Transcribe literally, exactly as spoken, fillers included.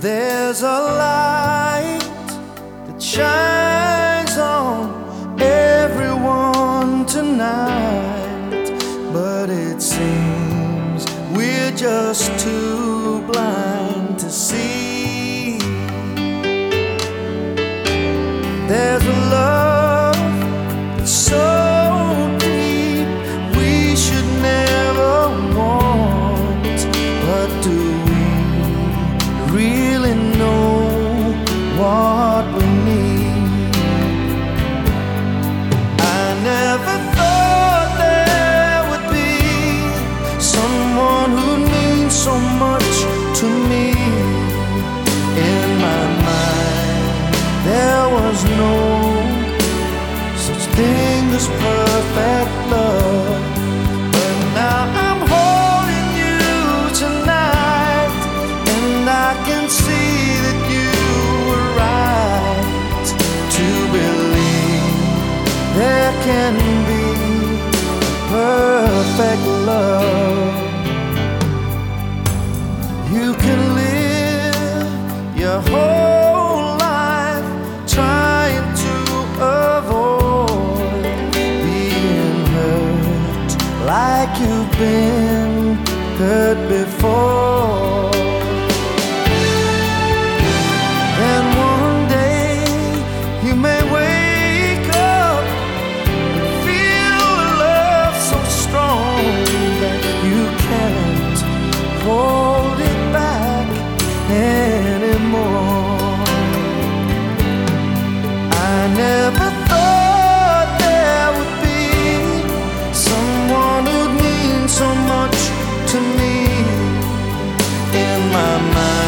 There's a light that shines on everyone tonight, but it seems we're just too blind to see. There's a love that's so deep we should never want, but do we really know what we need? I never thought there would be someone who means so much to me. In my mind there was no such thing as perfect love, but now I'm holding you tonight, and I can see that you were right to believe there can be perfect love. You can live your whole life trying to avoid being hurt like you've been hurt before. Then one day you may wake up and feel a love so strong that you can't hold it back anymore. I never thought there would be someone who'd mean so much to me. In my mind